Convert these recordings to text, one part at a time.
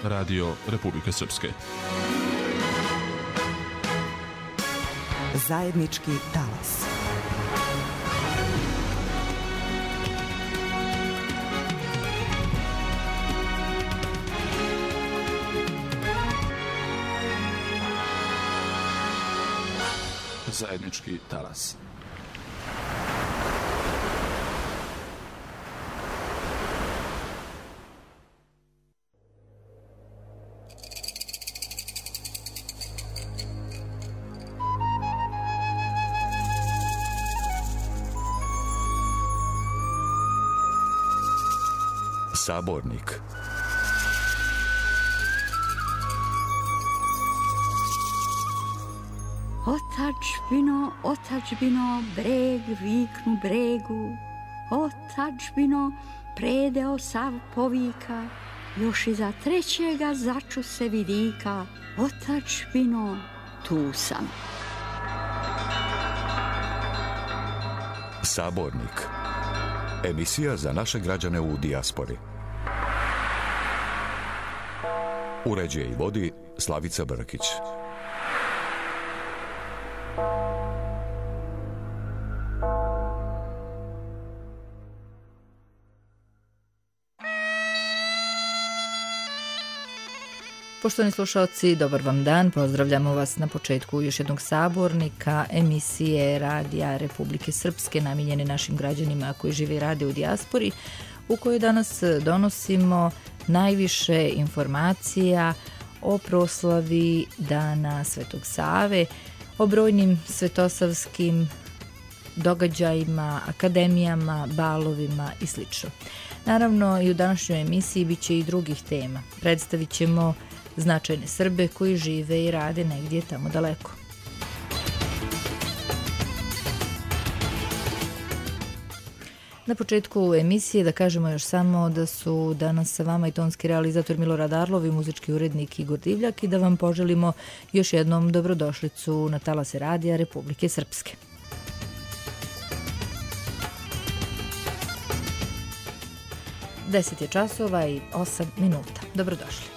Radio Republike Srpske. Zajednički talas. Zajednički talas. Sabornik. Otadžbino, otadžbino, breg viknu bregu, otadžbino, predeo sav povika, još iza trećega začu se vidika, otadžbino, tu sam. Sabornik. Emisija za naše građane u dijaspori. Uređuje i vodi Slavica Brkić. Poštovani slušalci, dobar vam dan. Pozdravljamo vas na početku još jednog sabornika, emisije Radija Republike Srpske namijenjene našim građanima koji žive i rade u dijaspori, u kojoj danas donosimo najviše informacija o proslavi Dana Svetog Save, o brojnim svetosavskim događajima, akademijama, balovima i sl. Naravno, i u današnjoj emisiji bit će i drugih tema. Predstavit ćemo značajne Srbe koji žive i rade negdje tamo daleko. Na početku emisije da kažemo još samo da su danas sa vama i tonski realizator Milorad Arlov i muzički urednik Igor Divljak i da vam poželimo još jednom dobrodošlicu na talase Radija Republike Srpske. Deset je časova i 8 minuta. Dobrodošli.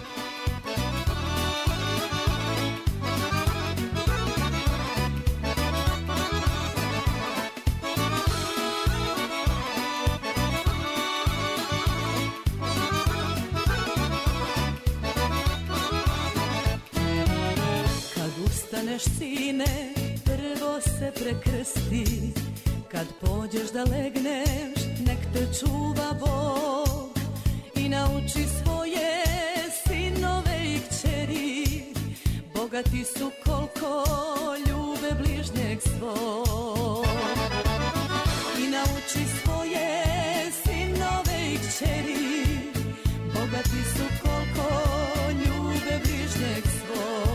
Sine, prvo se prekrsti, kad pođeš da legneš, nek te čuva Bog i nauči svoje sinove i kćeri, bogati su koliko ljube bližnjeg svog. I nauči svoje sinove i kćeri, bogati su koliko ljube bližnjeg svog.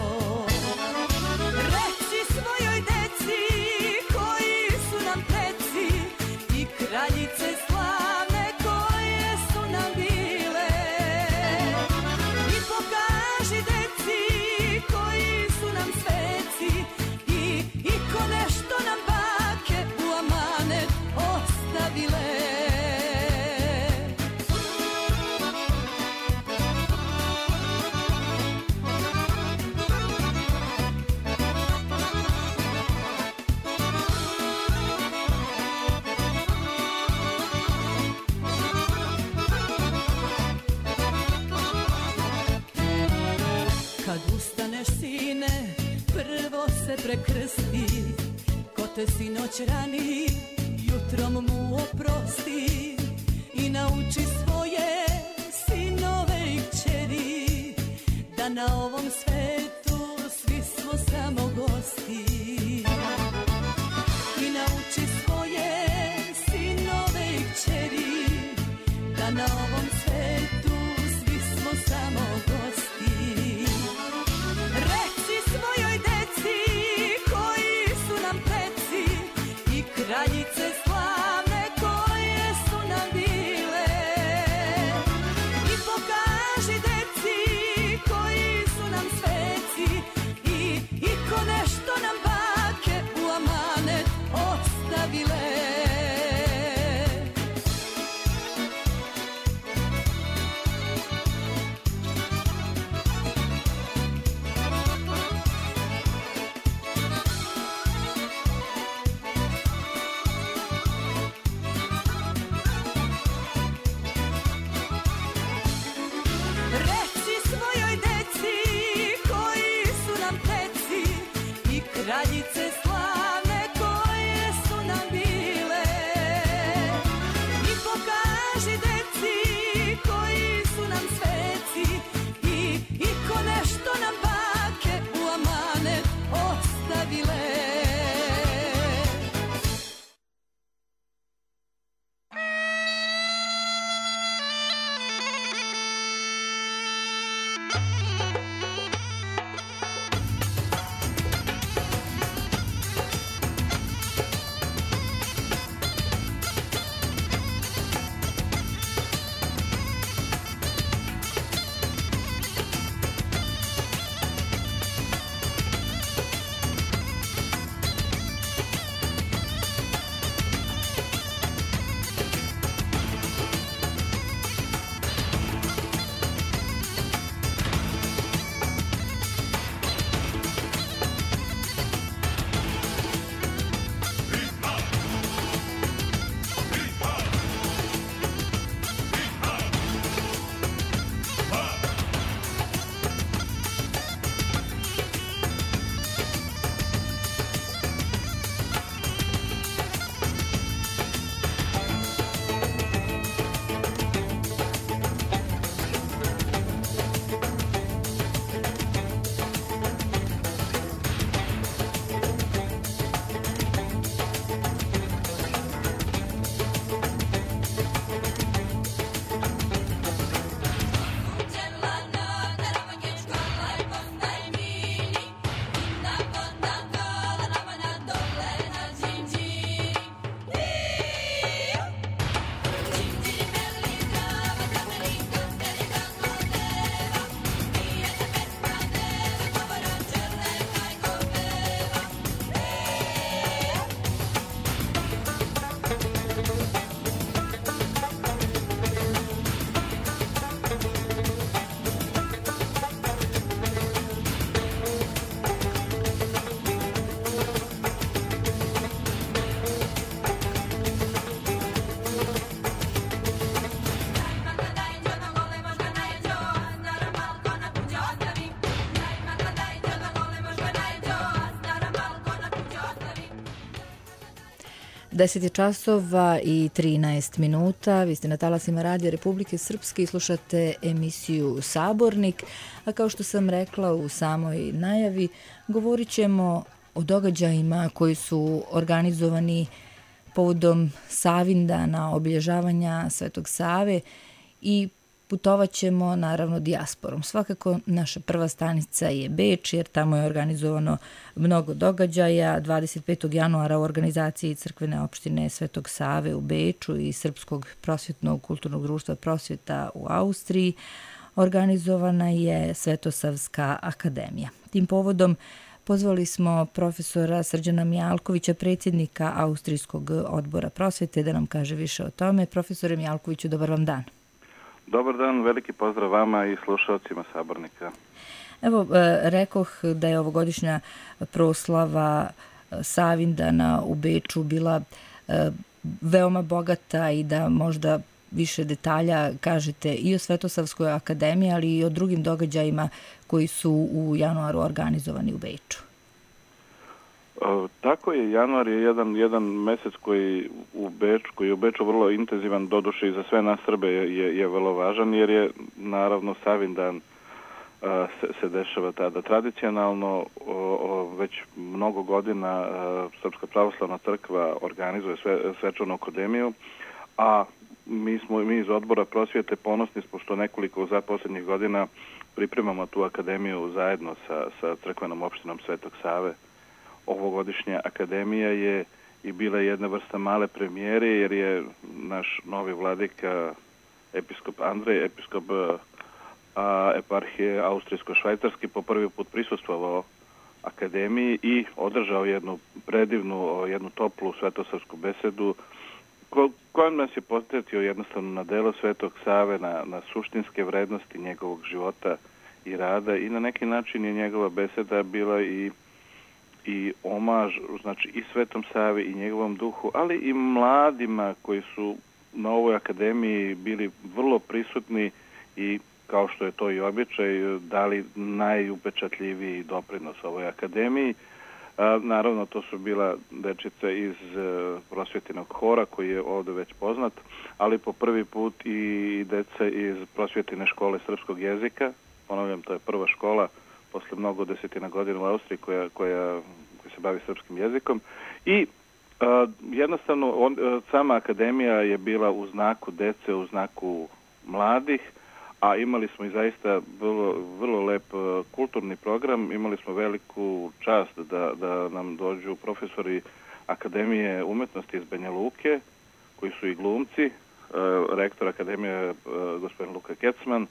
Kraljice slavne koje su nam bile, i pokaži deci koji su nam sveci, i ko nešto nam bake u amanet ostavile. Sine, prvo se prekrsti, ko te sinoć rani, jutrom mu oprosti i nauči svoje sinove i kćeri, da na ovom svetu svi smo samo gosti. I nauči svoje sinove i kćeri, da na ovom svetu svi smo samo gosti. Svojoj deci koji su nam preci i kraljice slavne koje su nam bile, i pokaži deci koji su nam sveci, i ko nešto nam bake u amanet ostavile. 10 je časova i 13 minuta. Vi ste na talasima Radija Republike Srpske i slušate emisiju Sabornik. A kao što sam rekla u samoj najavi, govorit ćemo o događajima koji su organizovani povodom Savindana, obilježavanja Svetog Save i putovat ćemo naravno dijasporom. Svakako naša prva stanica je Beč, jer tamo je organizovano mnogo događaja. 25. januara u organizaciji crkvene opštine Svetog Save u Beču i Srpskog prosvjetnog kulturnog društva Prosvjeta u Austriji organizovana je Svetosavska akademija. Tim povodom pozvali smo profesora Srđana Mijalkovića, predsjednika Austrijskog odbora prosvjete, da nam kaže više o tome. Profesore Mijalkoviću, dobar vam dan. Dobar dan, veliki pozdrav vama i slušalcima Sabornika. Evo, rekoh da je ovogodišnja proslava Savindana u Beču bila veoma bogata i da možda više detalja kažete i o Svetosavskoj akademiji, ali i o drugim događajima koji su u januaru organizovani u Beču. Tako je, januar je jedan mesec koji je u Beču vrlo intenzivan, doduše i za sve nas Srbe je vrlo važan, jer je naravno Savindan se dešava tada. Tradicionalno već mnogo godina Srpska pravoslavna crkva organizuje svečanu akademiju, a mi iz odbora prosvjete ponosni smo što nekoliko za posljednjih godina pripremamo tu akademiju zajedno sa crkvenom opštinom Svetog Save. Ovogodišnja akademija je i bila jedna vrsta male premijere, jer je naš novi vladika, episkop Andrej, episkop eparhije Austrijsko-Švajcarski, po prvi put prisustvovao akademiji i održao jednu predivnu, jednu toplu svetosavsku besedu kojom nas je podsjetio jednostavno na delo Svetog Save, na suštinske vrednosti njegovog života i rada, i na neki način je njegova beseda bila i omaž, znači i Svetom Savi i njegovom duhu, ali i mladima koji su na ovoj akademiji bili vrlo prisutni i, kao što je to i običaj, dali najupečatljiviji doprinos ovoj akademiji. Naravno, to su bila dečica iz prosvjetinog hora, koji je ovdje već poznat, ali po prvi put i deca iz prosvjetine škole srpskog jezika. Ponavljam, to je prva škola posle mnogo desetina godina u Austriji koja se bavi srpskim jezikom. I jednostavno sama akademija je bila u znaku dece, u znaku mladih, a imali smo i zaista vrlo lep kulturni program. Imali smo veliku čast da nam dođu profesori Akademije umetnosti iz Banja Luke, koji su i glumci, rektor Akademije gospodin Luka Kecman,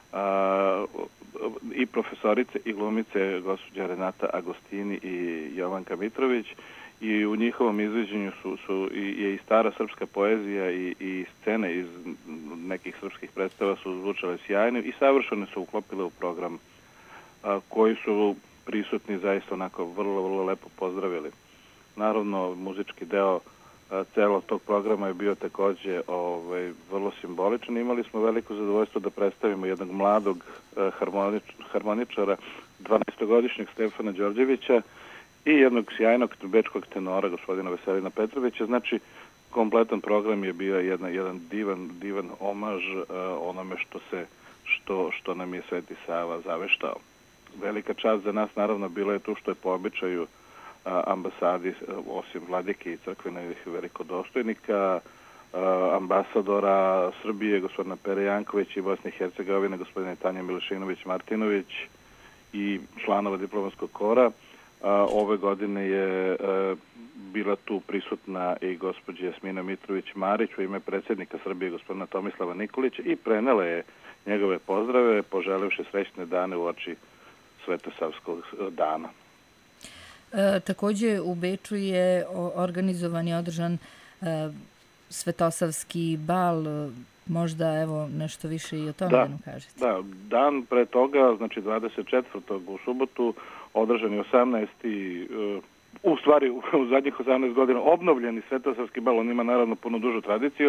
i profesorice i glumice gospođa Renata Agostini i Jovanka Mitrović, i u njihovom izvođenju je i stara srpska poezija i scene iz nekih srpskih predstava su zvučale sjajno i savršeno su uklopile u program, koji su prisutni zaista onako vrlo lepo pozdravili. Naravno, muzički deo celog tog programa je bio takođe vrlo simboličan. Imali smo veliko zadovoljstvo da predstavimo jednog mladog harmoničara, 12-godišnjeg Stefana Đorđevića, i jednog sjajnog bečkog tenora, gospodina Veselina Petrovića. Znači, kompletan program je bio jedan divan omaž onome što nam je Sveti Sava zaveštao. Velika čast za nas, naravno, bila je tu što je po običaju ambasadi, osim vladike i crkvenih velikodostojnika, ambasadora Srbije, gospodina Pere Jankovića, i Bosne i Hercegovine, gospodina Tanja Milošinović-Martinović, i članova diplomatskog kora. Ove godine je bila tu prisutna i gospođa Jasmina Mitrović-Marić u ime predsjednika Srbije, gospodina Tomislava Nikolića, i prenela je njegove pozdrave, poželevši srećne dane u oči Svetosavskog dana. Također u Beču je organizovan i održan Svetosavski bal. Možda evo nešto više i o tome da nam kažete. Da, dan pre toga, znači 24. u subotu, održan je 18. U stvari u zadnjih 18 godina obnovljeni Svetosavski bal. On ima naravno puno dužu tradiciju.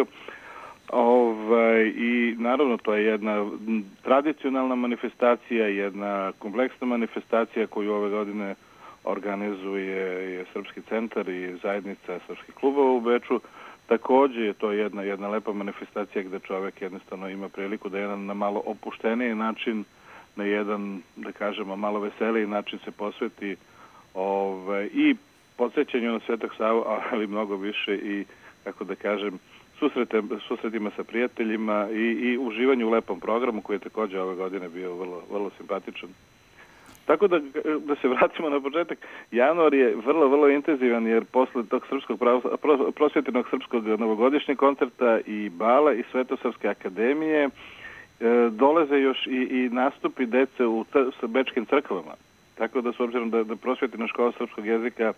I naravno to je jedna tradicionalna manifestacija, jedna kompleksna manifestacija koju ove godine organizuje je Srpski centar i zajednica srpskih klubova u Beču. Također je to jedna lepa manifestacija gdje čovjek jednostavno ima priliku da jedan na malo opušteniji način, na jedan, da kažemo, malo veseliji način se posveti i podsjećanju na Svetog Savu, ali mnogo više i, kako da kažem, susretima sa prijateljima i uživanju u lepom programu koji je također ove godine bio vrlo, vrlo simpatičan. Tako da se vratimo na početak, januar je vrlo, vrlo intenzivan jer posle tog prosvjetenog srpskog novogodišnjeg koncerta i bala i Svetosavske akademije dolaze još i nastupi dece u bečkim crkvama. Tako da s obzirom da prosvjetena škola srpskog jezika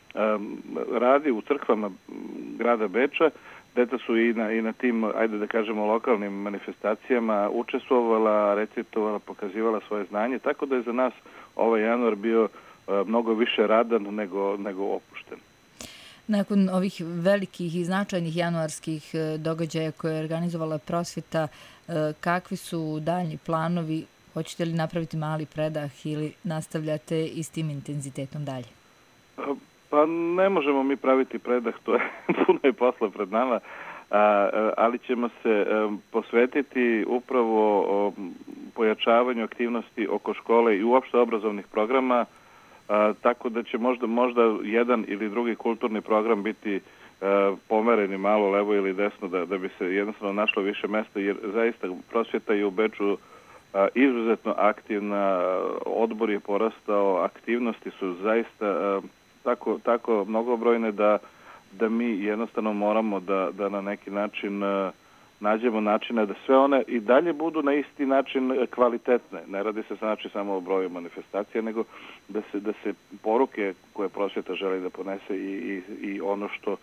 radi u crkvama grada Beča, deca su i na tim, ajde da kažemo, lokalnim manifestacijama učestvovala, recitovala, pokazivala svoje znanje, tako da je za nas ovaj januar bio mnogo više radan nego opušten. Nakon ovih velikih i značajnih januarskih događaja koje je organizovala prosvjeta, kakvi su daljnji planovi? Hoćete li napraviti mali predah ili nastavljate istim intenzitetom dalje? Pa ne možemo mi praviti predah, to je puno je posla pred nama, ali ćemo se posvetiti upravo pojačavanju aktivnosti oko škole i uopšte obrazovnih programa, tako da će možda jedan ili drugi kulturni program biti pomereni malo levo ili desno da bi se jednostavno našlo više mesta, jer zaista prosvjeta je u Beču izuzetno aktivna, odbor je porastao, aktivnosti su zaista tako mnogobrojne da mi jednostavno moramo da na neki način nađemo načine da sve one i dalje budu na isti način kvalitetne. Ne radi se znači samo o broju manifestacija, nego da se poruke koje prosvjeta želi da ponese i ono što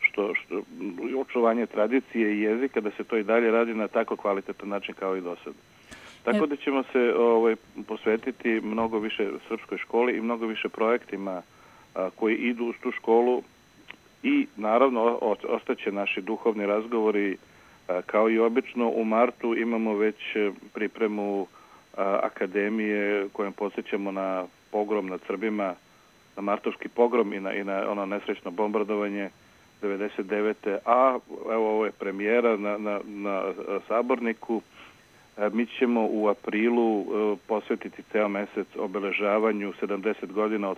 očuvanje tradicije i jezika, da se to i dalje radi na tako kvalitetan način kao i do sada. Tako da ćemo se posvetiti mnogo više srpskoj školi i mnogo više projektima koji idu uz tu školu i naravno ostaće naši duhovni razgovori kao i obično. U martu imamo već pripremu akademije kojom podsjećamo na pogrom nad Srbima, na martovski pogrom i na ono nesrećno bombardovanje 99. A evo ovo je premijera na Saborniku. Mi ćemo u aprilu posvetiti ceo mesec obeležavanju 70 godina od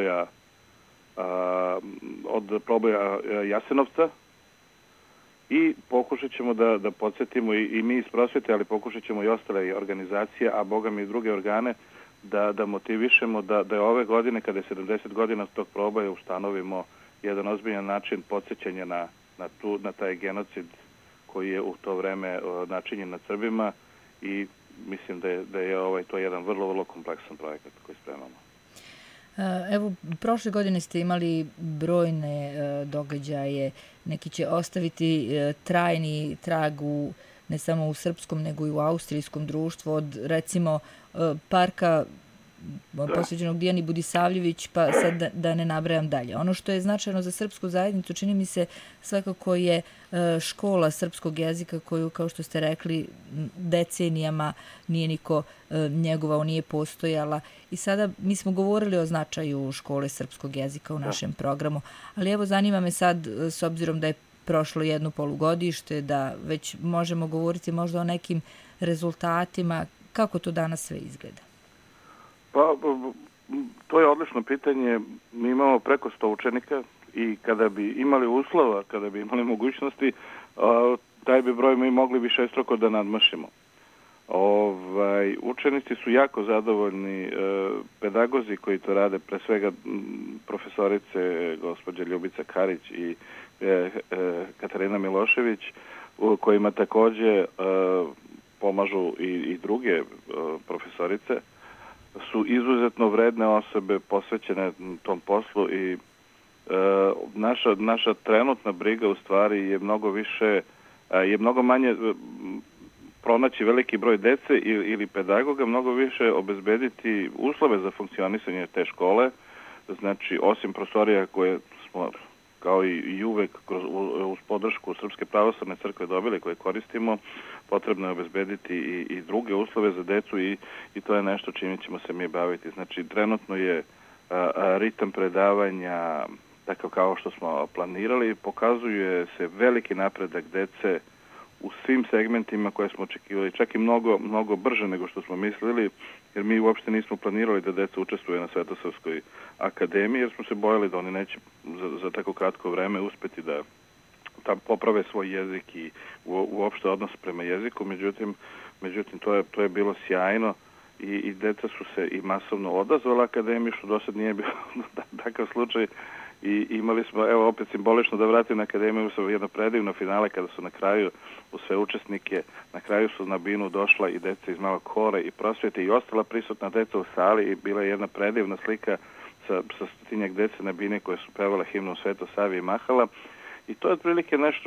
proboja Jasenovca i pokušat ćemo da podsjetimo i mi iz prosvjete, ali pokušat ćemo i ostale organizacije, a boga mi i druge organe, da motivišemo da je ove godine, kada je 70 godina od tog proboja, ustanovimo jedan ozbiljan način podsjećanja na taj genocid koji je u to vreme načinjen nad Srbima i mislim da je to jedan vrlo, vrlo kompleksan projekat koji spremamo. Evo, prošle godine ste imali brojne događaje, neki će ostaviti trajni trag ne samo u srpskom nego i u austrijskom društvu, od recimo parka posveđenog Dijani Budisavljević, pa sad da ne nabrajam dalje. Ono što je značajno za srpsku zajednicu, čini mi se svakako je škola srpskog jezika koju, kao što ste rekli, decenijama nije niko njegovao, nije postojala. I sada mi smo govorili o značaju škole srpskog jezika u našem programu, ali evo zanima me sad, s obzirom da je prošlo jedno polugodište, da već možemo govoriti možda o nekim rezultatima, kako to danas sve izgleda? Pa, to je odlično pitanje. Mi imamo preko 100 učenika i kada bi imali uslova, kada bi imali mogućnosti, taj bi broj mi mogli višestruko da nadmašimo. Učenici su jako zadovoljni, pedagozi koji to rade, pre svega profesorice gospođe Ljubica Karić i Katarina Milošević, kojima također pomažu i druge profesorice, su izuzetno vredne osobe posvećene tom poslu i naša trenutna briga u stvari je mnogo manje pronaći veliki broj dece ili pedagoga, mnogo više obezbediti uslove za funkcionisanje te škole. Znači, osim prostorija koje smo kao i uvek uz podršku Srpske pravoslavne crkve dobili, koje koristimo, potrebno je obezbediti i druge uslove za decu i to je nešto čime ćemo se mi baviti. Znači, trenutno je ritam predavanja takav kao što smo planirali. Pokazuje se veliki napredak dece u svim segmentima koje smo očekivali, čak i mnogo brže nego što smo mislili, jer mi uopšte nismo planirali da deca učestvuje na Svetosavskoj akademiji, jer smo se bojali da oni neće za tako kratko vreme uspeti da poprave svoj jezik i uopšte odnos prema jeziku. Međutim to je bilo sjajno i deca su se i masovno odazvala akademiji, što do sad nije bio takav slučaj. I imali smo, evo opet simbolično da vratim na akademiju, su jedno predivno finale kada su na kraju u sve učesnike, na kraju su na binu došla i deca iz Malog Hora i prosvjete i ostala prisutna deca u sali i bila je jedna predivna slika sa stotinjak dece na bine koje su pevala himnu Sveto Savi i mahala. I to je otprilike nešto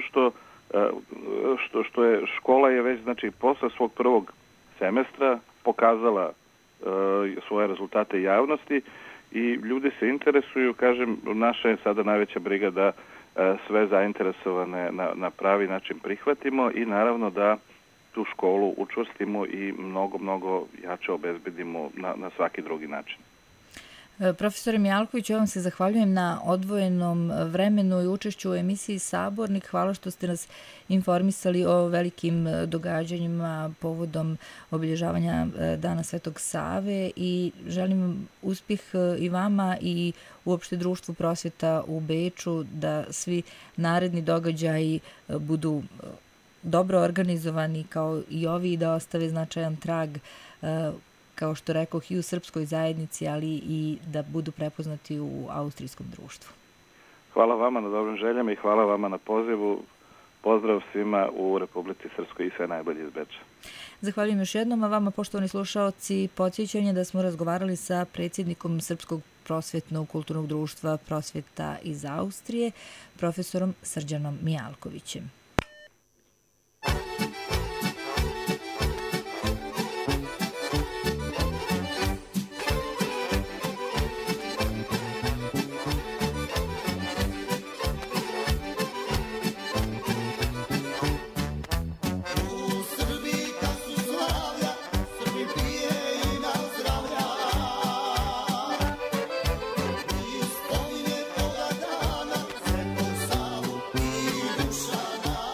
što je škola je već, znači, posle svog prvog semestra pokazala svoje rezultate javnosti i ljudi se interesuju. Kažem, naša je sada najveća briga da sve zainteresovane na pravi način prihvatimo i naravno da tu školu učvrstimo i mnogo jače obezbedimo na svaki drugi način. Profesore Mijalković, ja vam se zahvaljujem na odvojenom vremenu i učešću u emisiji Sabornik. Hvala što ste nas informisali o velikim događanjima povodom obilježavanja Dana Svetog Save i želim vam uspjeh i vama i uopšte društvu prosvjeta u Beču, da svi naredni događaji budu dobro organizovani kao i ovi i da ostave značajan trag, kao što rekoh, i u srpskoj zajednici, ali i da budu prepoznati u austrijskom društvu. Hvala vama na dobrim željama i hvala vama na pozivu. Pozdrav svima u Republici Srpskoj i sve najbolje iz Beča. Zahvaljujem još jednom, a vama, poštovani slušaoci, podsjećanje da smo razgovarali sa predsjednikom Srpskog prosvjetnog kulturnog društva Prosvjeta iz Austrije, profesorom Srđanom Mijalkovićem. Duša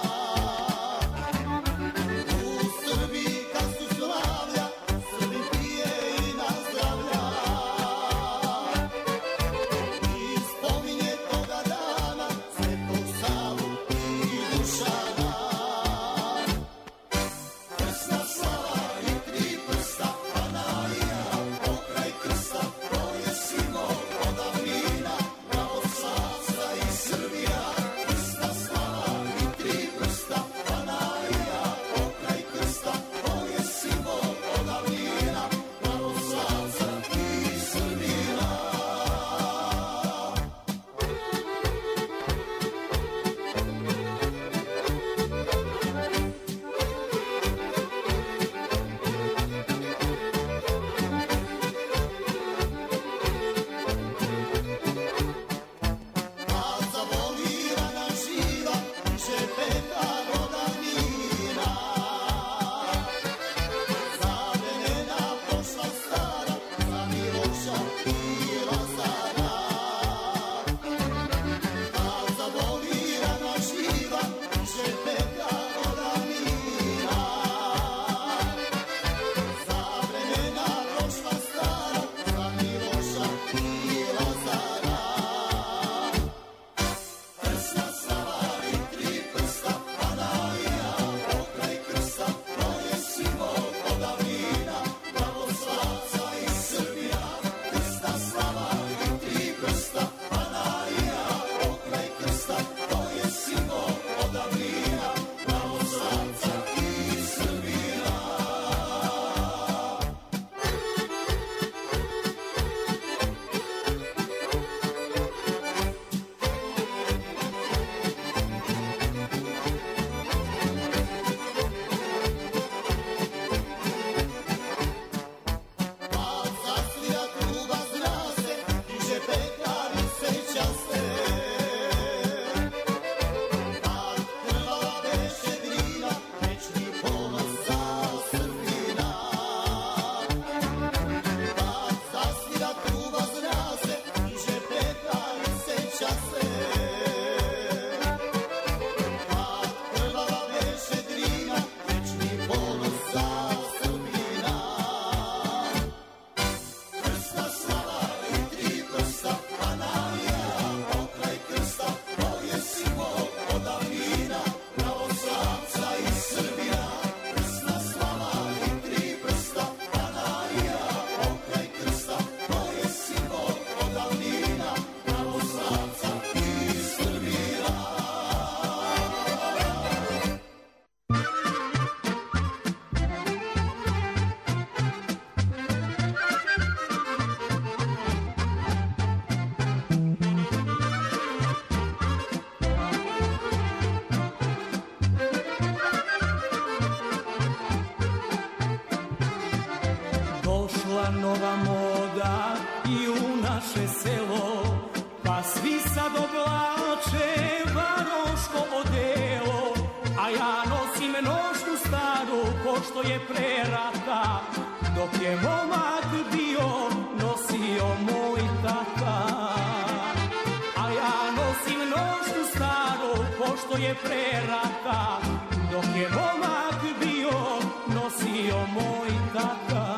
nova moda i u naše selo, pa svi sad oblače varoško odelo, a ja nosim nošnju staru ko što je pre rata, dok je momak bio nosio moj tata. A ja nosim nošnju staru ko što je pre rata, dok je momak bio nosio moj tata.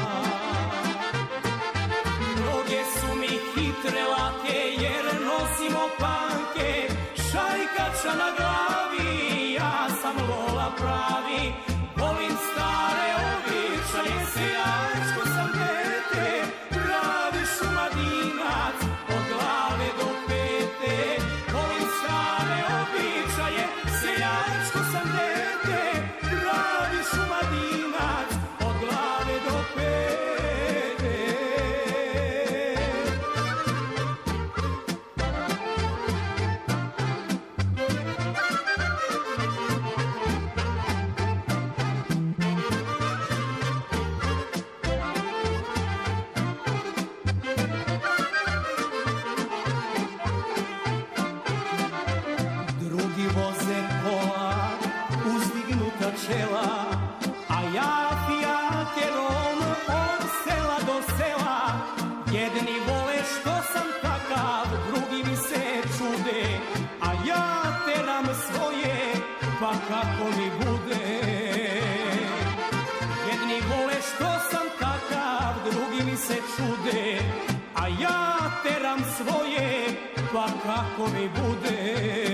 Noge su mi hitre lake jer nosimo panke, šajkača na glavi, ja sam Lola pravi. Volim stare običaje, seljačko sam dete, pravi šumadinac od glave do pete. Volim stare običaje, seljačko sam dete, pravi šumadinac od glave do pete. Drugi voze kola, uzdignuta čela, a ja fijakerom od sela do sela. Jedni vole što sam takav, drugi mi se čude, a ja teram svoje, pa kako mi bude. Jedni vole što sam takav, drugi mi se čude, a ja teram svoje, pa kako mi bude.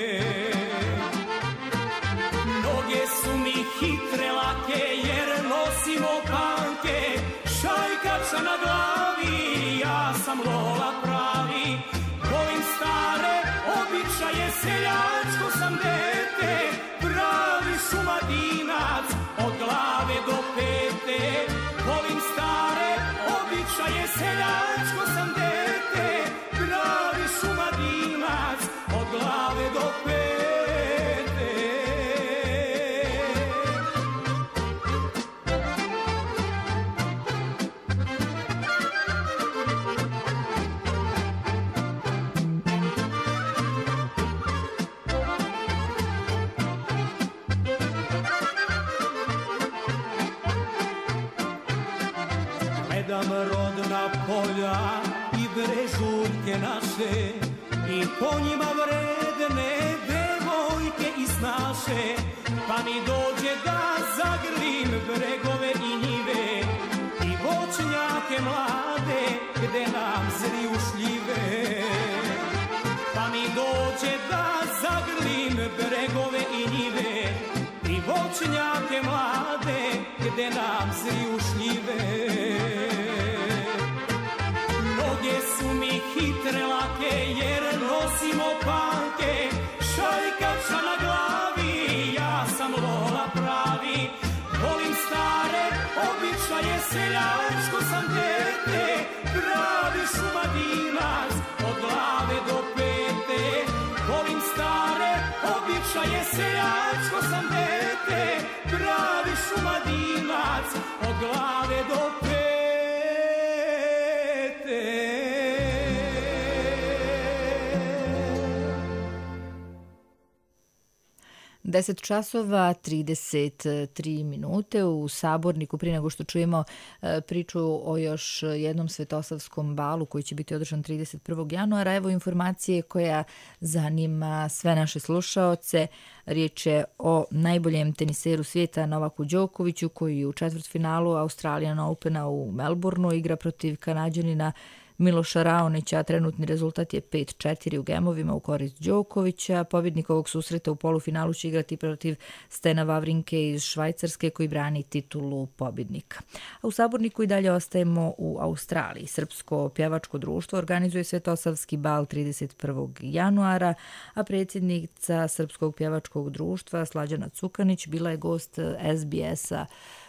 Noge su mi hitre lake jer nosimo panke, šajkača na glavi, ja sam Lola pravi. Volim stare običaje, seljačko sam dete, pravi šumadinac od glave do pete. Volim stare običaje, seljačko sam dete, pravi šumadinac od glave do pete. Gledam rodna polja i brežuljke naše, i po njima vredne devojke i snaše, pa mi dođe da zagrlim bregove i njive i voćnjake mlade gde nam zriju šljive. Pa mi dođe da zagrlim bregove i njive i voćnjake mlade gde nam zriju šljive. Noge su mi hitre lake jer nosimo panke, šajkača na glavi, ja sam Lola pravi. Volim stare običaje, seljačko sam dete, pravi šumadinac od glave do pete. Volim stare običaje, seljačko sam dete, pravi šumadinac od glave do pete. 10 časova 33 minute u Saborniku. Prije nego što čujemo priču o još jednom svetosavskom balu koji će biti održan 31. januara, evo informacije koja zanima sve naše slušaoce. Riječ je o najboljem teniseru svijeta Novaku Đokoviću koji u četvrtfinalu Australian Opena u Melbourneu igra protiv Kanađanina Miloša Raonića. Trenutni rezultat je 5-4 u gemovima u korist Đokovića. Pobjednik ovog susreta u polufinalu će igrati protiv Stena Wawrinke iz Švajcarske koji brani titulu pobjednika. A u Saborniku i dalje ostajemo u Australiji. Srpsko pjevačko društvo organizuje svetosavski bal 31. januara, a predsjednica Srpskog pjevačkog društva Slađana Cukanić bila je gost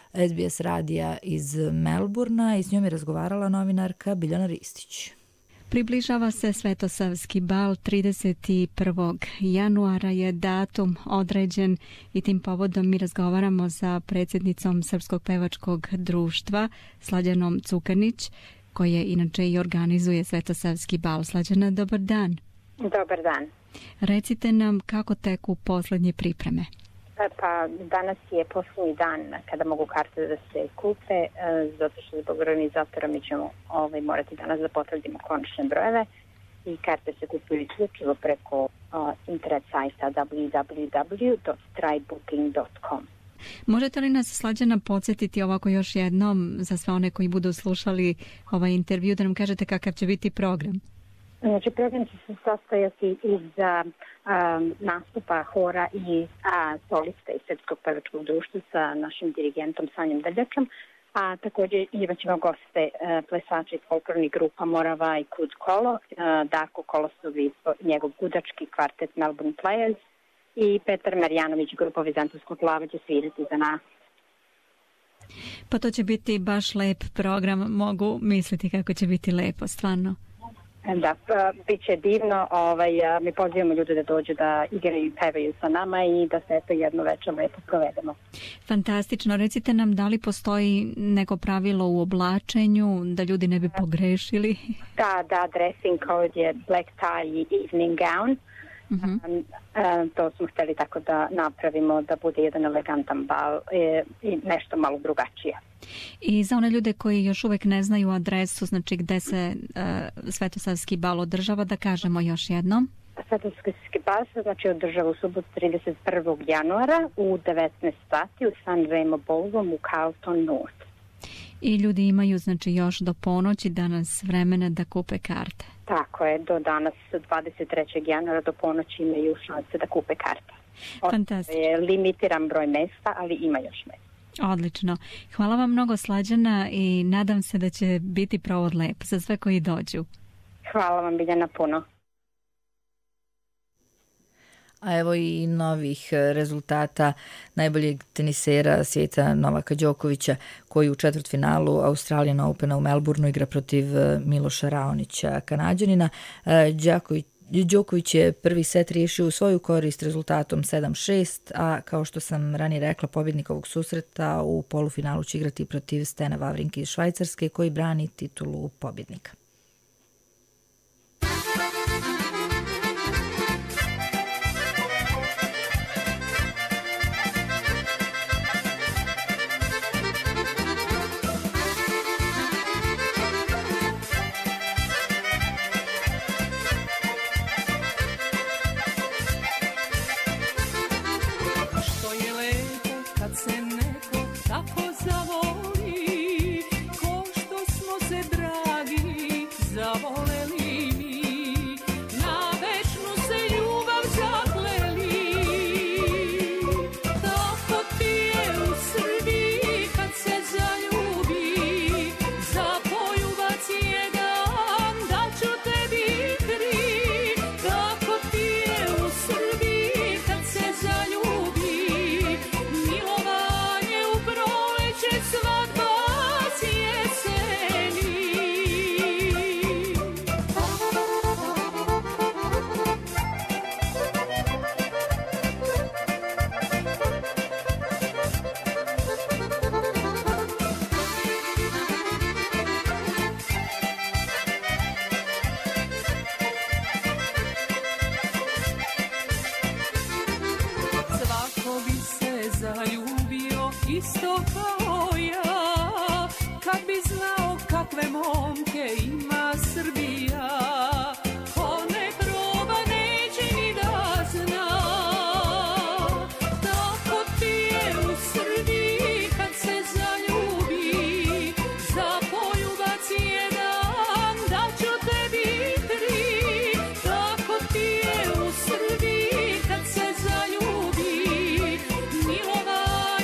SBS radija iz Melburna i s njom je razgovarala novinarka Biljana Ristić. Približava se Svetosavski bal, 31. januara je datum određen i tim povodom mi razgovaramo sa predsjednicom Srpskog pevačkog društva Slađanom Cukanić, koje inače i organizuje Svetosavski bal. Slađana, dobar dan. Dobar dan. Recite nam kako teku posljednje pripreme. Pa danas je posljednji dan kada mogu karte da se kupe, zato što zbog organizatora mi ćemo morati danas da potvrdimo konačne brojeve i karte se kupuju isključivo preko internet sajta www.strybooking.com. Možete li nas, Slađana, podsjetiti ovako još jednom za sve one koji budu slušali ovaj intervju, da nam kažete kakav će biti program? Znači, program će se sastojati iz nastupa hora i solista iz Srpskog pevačkog društva sa našim dirigentom Sanjom Drljačom, a također imat ćemo goste plesača iz folklornih grupa Morava i Kud Kolo, Darko Kolosovi, njegov gudački kvartet Melbourne Players i Petar Marjanović, grupa Vizantijskog glava će svirati za nas. Pa to će biti baš lep program, mogu misliti kako će biti lepo, stvarno. Da, bit će divno. Mi pozivamo ljude da dođu da igraju i pevaju sa nama i da se eto jedno večer lepo provedemo. Fantastično. Recite nam, da li postoji neko pravilo u oblačenju da ljudi ne bi pogrešili? Da, dressing code je black tie i evening gown. To smo htjeli tako da napravimo da bude jedan elegantan bal i nešto malo drugačije. I za one ljude koji još uvijek ne znaju adresu, znači gde se Svetosavski bal održava, da kažemo još jednom. Svetosavski bal se održava u subotu 31. januara u 19 sati u San Remo Ballroom u Carlton North. I ljudi imaju još do ponoći danas vremena da kupe karte. Tako je, do danas 23. januara do ponoći imaju šanse da kupe karte. Fantastično. Je limitiran broj mesta, ali ima još mesta. Odlično. Hvala vam mnogo, Slađana, i nadam se da će biti provod lep za sve koji dođu. Hvala vam, Biljana, puno. A evo i novih rezultata najboljeg tenisera svijeta Novaka Đokovića, koji u četvrtfinalu Australian Opena u Melbourneu igra protiv Miloša Raonića, Kanađanina. Đoković je prvi set riješio u svoju korist rezultatom 7-6, a kao što sam ranije rekla, pobjednik ovog susreta u polufinalu će igrati protiv Stena Wawrinke iz Švajcarske, koji brani titulu pobjednika.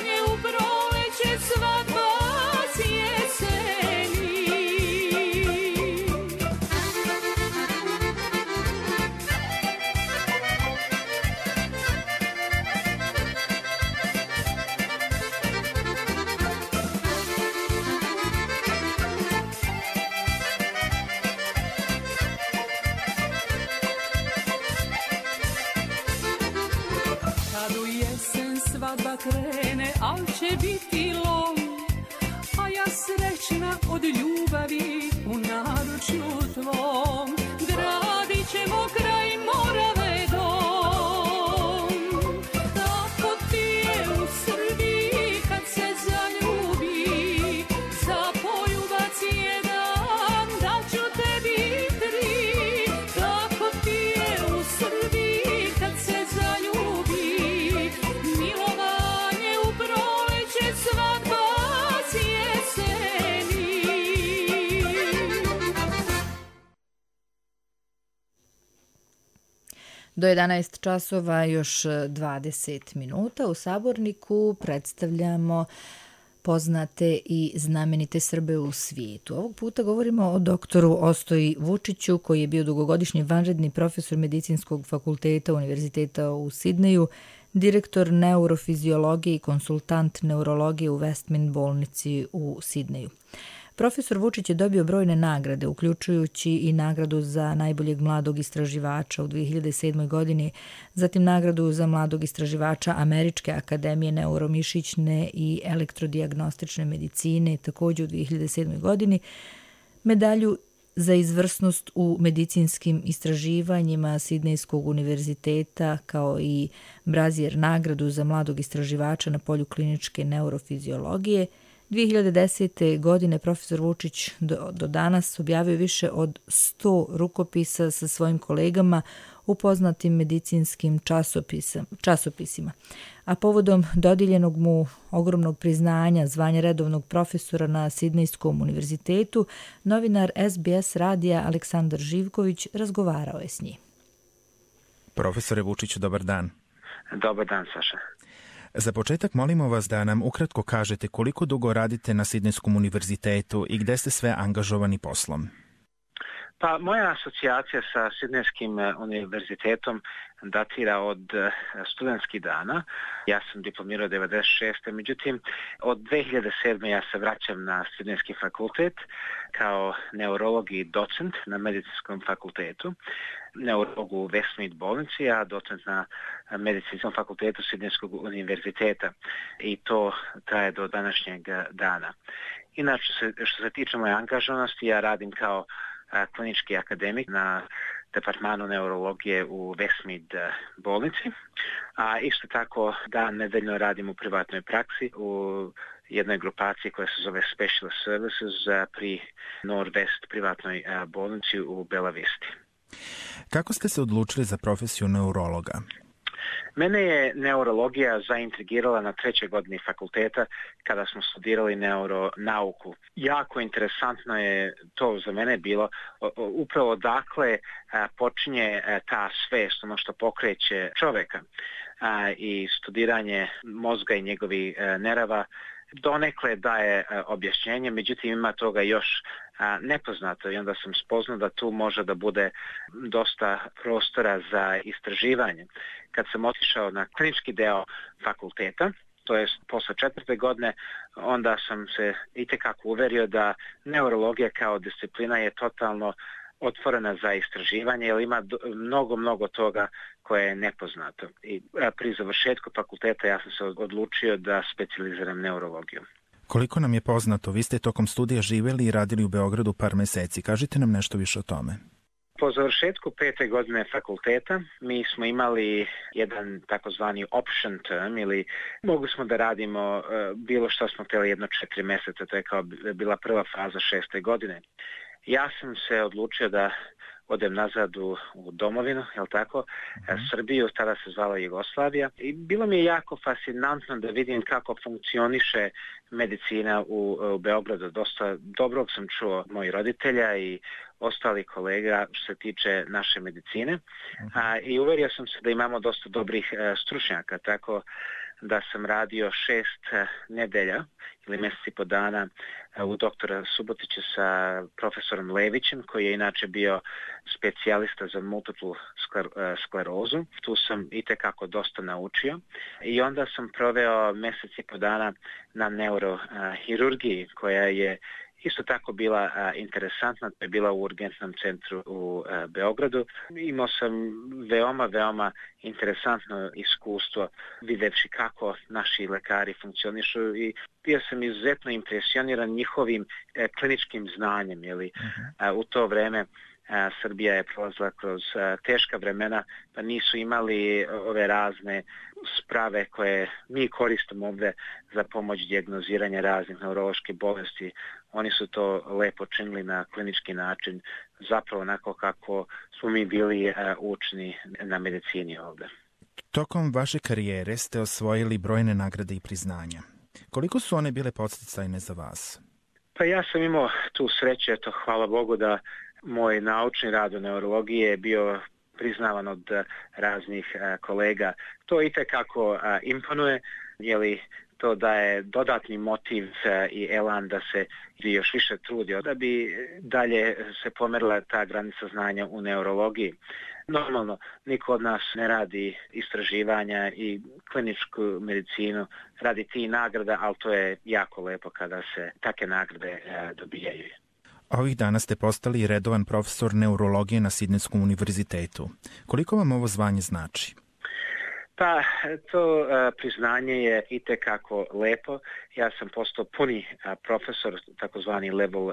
Svadba s jeseni. krene, al će biti lom, a ja srećna od ljubavi u naručju tvom. Gradit ćemo kraj Morave dom. Tako ti je u Srbiji kad se zaljubi, za poljubac jedan daću tebi 3. Tako ti je u Srbiji kad se zaljubi, milovanje u proleće, svadba s jeseni. Do 11 časova još 20 minuta u Saborniku predstavljamo poznate i znamenite Srbe u svijetu. Ovog puta govorimo o doktoru Ostoji Vučiću, koji je bio dugogodišnji vanredni profesor Medicinskog fakulteta Univerziteta u Sidneju, direktor neurofiziologije i konsultant neurologije u Westmin bolnici u Sidneju. Profesor Vučić je dobio brojne nagrade, uključujući i nagradu za najboljeg mladog istraživača u 2007. godini, zatim nagradu za mladog istraživača Američke akademije neuromišićne i elektrodijagnostične medicine, također u 2007. godini, medalju za izvrsnost u medicinskim istraživanjima Sidnejskog univerziteta, kao i Brazier nagradu za mladog istraživača na polju kliničke neurofiziologije. 2010. godine profesor Vučić do danas objavio više od 100 rukopisa sa svojim kolegama u poznatim medicinskim časopisima. A povodom dodijeljenog mu ogromnog priznanja, zvanja redovnog profesora na Sidnejskom univerzitetu, novinar SBS radija Aleksandar Živković razgovarao je s njim. Profesore Vučiću, dobar dan. Dobar dan, Saša. Za početak molimo vas da nam ukratko kažete koliko dugo radite na Sidnejskom univerzitetu i gde ste sve angažovani poslom. Pa moja asocijacija sa Sidnejskim univerzitetom datira od studentskih dana. Ja sam diplomirao 1996. Međutim, od 2007. ja se vraćam na Sidnejski fakultet kao neurolog i docent na medicinskom fakultetu, neurolog u Westmead bolnici, a docent na medicinskom fakultetu Sidnejskog univerziteta, i to traje do današnjeg dana. Inače, što se tiče moje angažovanosti, ja radim kao klinički akademik na departmanu neurologije u Westmead bolnici, a isto tako dan nedeljno radim u privatnoj praksi u jednoj grupaciji koja se zove Special Services pri Northwest privatnoj bolnici u Bela Visti. Kako ste se odlučili za profesiju neurologa? Mene je neurologija zaintrigirala na 3. godini fakulteta kada smo studirali neuronauku. Jako interesantno je to za mene bilo upravo dakle počinje ta svest, ono što pokreće čoveka, i studiranje mozga i njegovih nerava donekle daje objašnjenje, međutim ima toga još nepoznato, i onda sam spoznao da tu može da bude dosta prostora za istraživanje. Kad sam otišao na klinički deo fakulteta, to je posle 4. godine, onda sam se itekako uverio da neurologija kao disciplina je totalno otvorena za istraživanje, jer ima mnogo toga koje je nepoznato. I pri završetku fakulteta ja sam se odlučio da specijaliziram neurologiju. Koliko nam je poznato, vi ste tokom studija živjeli i radili u Beogradu par meseci. Kažite nam nešto više o tome. Po završetku 5. godine fakulteta mi smo imali jedan takozvani option term, ili mogli smo da radimo bilo što smo htjeli jedno 4 mjeseca, to je kao bila prva faza 6. godine. Ja sam se odlučio da odem nazad u domovinu, jel tako, Srbiju, tada se zvala Jugoslavija, i bilo mi je jako fascinantno da vidim kako funkcioniše medicina u Beogradu. Dosta dobrog sam čuo mojih roditelja i ostali kolega što se tiče naše medicine, i uverio sam se da imamo dosta dobrih stručnjaka, tako da sam radio 6 nedelja ili mjeseci po dana u doktora Subotića sa profesorom Levićem, koji je inače bio specijalista za multiplu sklerozu. Tu sam itekako dosta naučio, i onda sam proveo mjeseci po dana na neurohirurgiji, koja je isto tako bila interesantna. To je bila u urgentnom centru u Beogradu. Imao sam veoma interesantno iskustvo videvši kako naši lekari funkcionišu i bio sam izuzetno impresioniran njihovim kliničkim znanjem. U to vreme Srbija je prolazila kroz teška vremena, pa nisu imali ove razne sprave koje mi koristimo ovdje za pomoć dijagnoziranja raznih neuroloških bolesti. Oni su to lepo činili na klinički način, zapravo onako kako smo mi bili učeni na medicini ovdje. Tokom vaše karijere ste osvojili brojne nagrade i priznanja. Koliko su one bile podsticajne za vas? Pa ja sam imao tu sreću, hvala Bogu, da moj naučni rad u neurologiji je bio priznavan od raznih kolega. To itekako imponuje, to daje dodatni motiv i elan da se još više trudi, da bi dalje se pomerila ta granica znanja u neurologiji. Normalno, niko od nas ne radi istraživanja i kliničku medicinu, radi ti nagrada, ali to je jako lepo kada se takve nagrade dobijaju. Ovih dana ste postali redovan profesor neurologije na Sidnejskom univerzitetu. Koliko vam ovo zvanje znači? Pa, to priznanje je itekako lepo. Ja sam postao puni profesor, takozvani level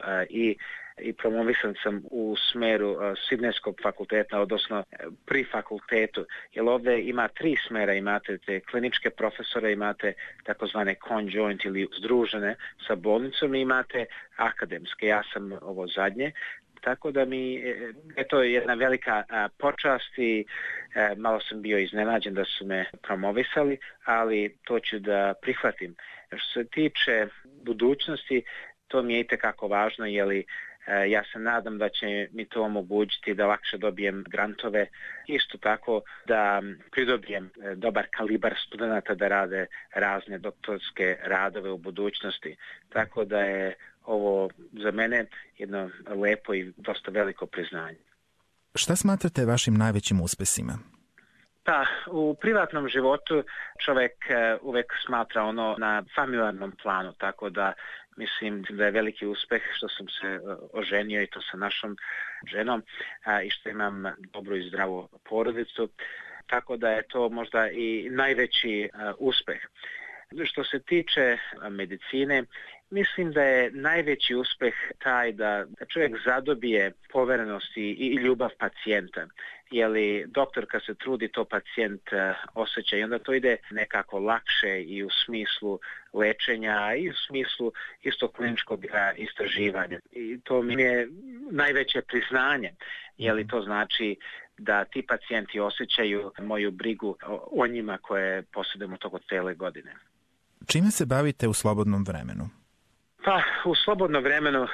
i promovisan sam u smeru Sidnejskog fakulteta, odnosno pri fakultetu. Jer ovdje ima 3 smera, imate te kliničke profesore, imate takozvane conjoint ili združene sa bolnicom i imate akademske. Ja sam ovo zadnje. Tako da mi je to jedna velika počast i malo sam bio iznenađen da su me promovisali, ali to ću da prihvatim. Što se tiče budućnosti, to mi je itekako važno, ja se nadam da će mi to omogućiti da lakše dobijem grantove, isto tako da pridobijem dobar kalibar studenta da rade razne doktorske radove u budućnosti. Tako da je ovo za mene jedno lepo i dosta veliko priznanje. Šta smatrate vašim najvećim uspesima? Pa, u privatnom životu čovjek uvek smatra ono na familijarnom planu, tako da mislim da je veliki uspeh što sam se oženio i to sa našom ženom i što imam dobru i zdravu porodicu, tako da je to možda i najveći uspeh. Što se tiče medicine, mislim da je najveći uspeh taj da čovjek zadobije poverenost i ljubav pacijenta. Doktor kad se trudi, to pacijent osjeća i onda to ide nekako lakše i u smislu lečenja i u smislu isto kliničkog istraživanja. I to mi je najveće priznanje, to znači da ti pacijenti osjećaju moju brigu o njima koje posjedujemo toko cijele godine. Čime se bavite u slobodnom vremenu? Pa, u slobodnom vremenu,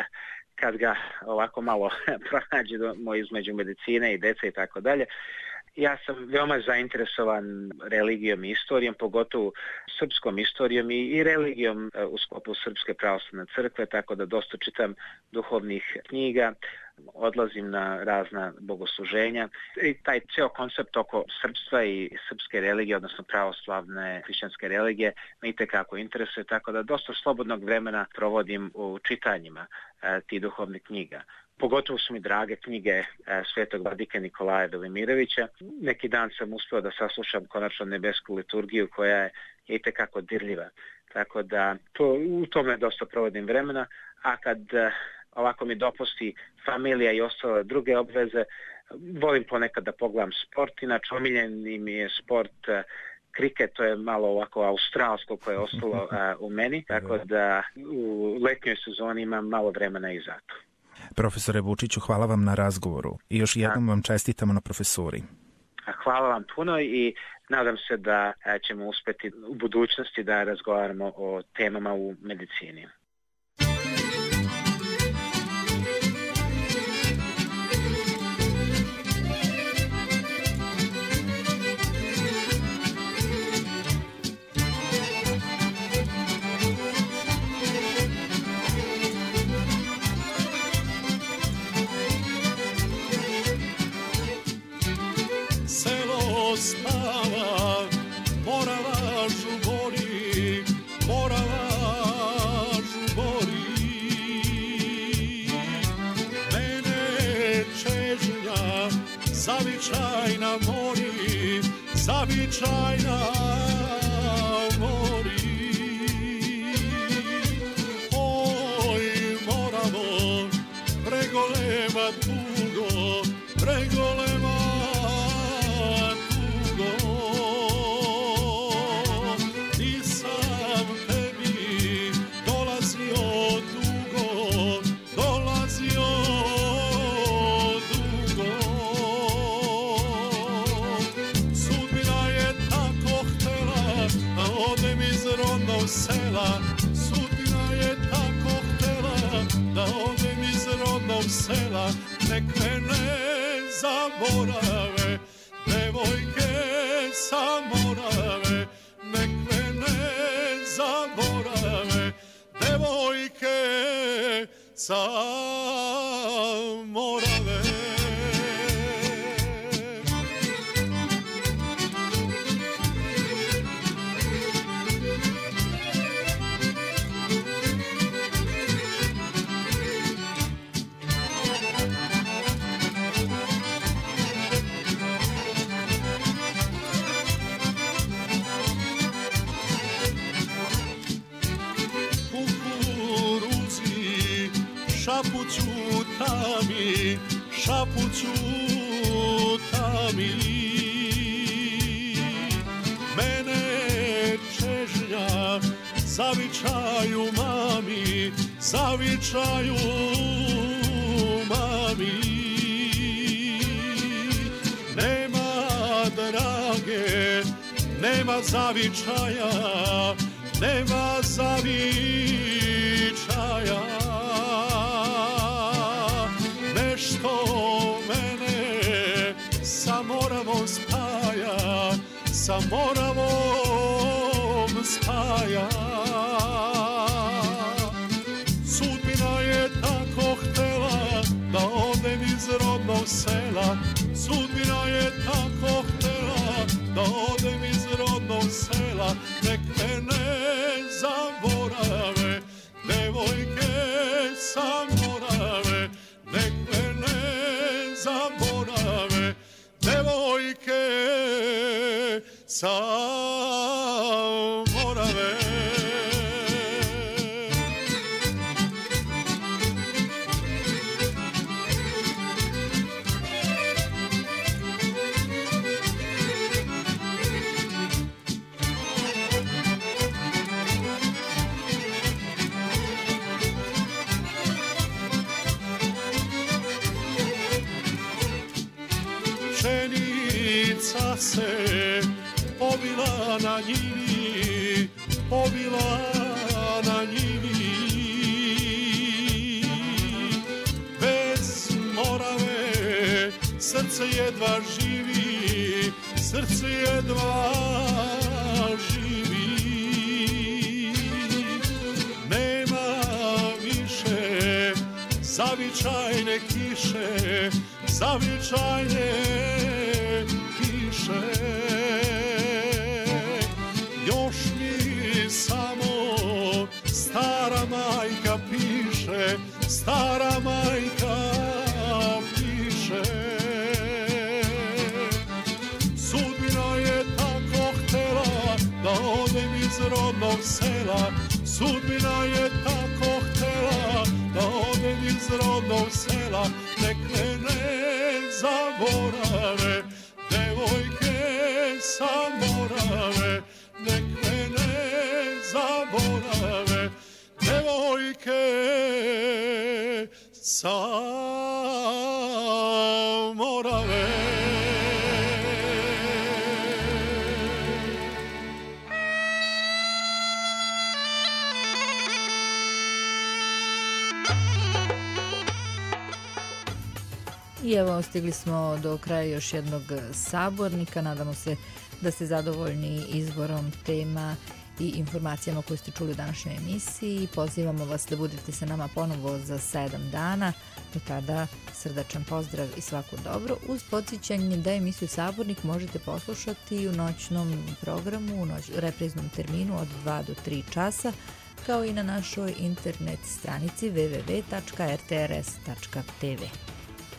kad ga ovako malo pronađe između medicine i dece i tako dalje, ja sam veoma zainteresovan religijom i istorijom, pogotovo srpskom istorijom i religijom u sklopu Srpske pravoslavne crkve, tako da dosta čitam duhovnih knjiga, odlazim na razna bogosluženja i taj ceo koncept oko srpstva i srpske religije, odnosno pravoslavne hrišćanske religije, me itekako interesuje, tako da dosta slobodnog vremena provodim u čitanjima tih duhovnih knjiga. Pogotovo su mi drage knjige svetog vladike Nikolaja Velimirovića. Neki dan sam uspio da saslušam konačno nebesku liturgiju koja je itekako dirljiva. Tako da u tome dosta provodim vremena, a kad ovako mi dopusti familija i ostale druge obveze, volim ponekad da pogledam sport. Inače, omiljeni mi je sport kriket, to je malo ovako australsko koje je ostalo u meni, tako da u letnjoj sezoni imam malo vremena i zato. Profesore Vučiću, hvala vam na razgovoru i još jednom vam čestitamo na profesuri. Hvala vam puno i nadam se da ćemo uspjeti u budućnosti da razgovaramo o temama u medicini. Spava, mora lažu boli, mora lažu mori, zavičajna mori. Oj, Moravo, pregolema tugo, pregolema tugo. Nisam tebi dolazio dugo, dolazio dugo. Sudbina je tako htela da odem iz rodnog sela. Sudbina je tako htela da odem iz rodnog sela. Nek me ne zaborave devojke sa Morave, nek me ne zaborave devojke sa Morave. Šapuću tami, šapuću tami. Mene čežnja zavičaju mami, zavičaju mami. Nema drage, nema zavičaja, nema zavičaja. Nešto mene sa Moravom spaja, sa Moravom spaja. Sudbina je tako htela da odem iz rodnog sela. Sudbina je tako htela da odem iz rodnog sela. Nek me ne zaborave devojke sa Morave, nek me ne zaborave devojke sa Morave. Pšenica se pobila na njivi, pobila na njivi. Bez Morave srce jedva živi, srce jedva živi. Nema više zavičajne kiše, zavičajne kiše. Još mi samo stara majka piše, stara majka piše. Sudbina je tako htela da odem iz rodnog sela. Sudbina je tako htela da odem iz rodnog sela. Nek me ne zaborave devojke sa Morave, nek me ne zaborave devojke sa Morave. I evo, stigli smo do kraja još jednog sabornika. Nadamo se da ste zadovoljni izborom tema i informacijama koje ste čuli u današnjoj emisiji. Pozivamo vas da budete sa nama ponovo za 7 dana. Do tada srdačan pozdrav i svako dobro. Uz podsjećanje da emisiju Sabornik možete poslušati u noćnom programu, u repriznom terminu od 2 do 3 časa, kao i na našoj internet stranici www.rtrs.tv.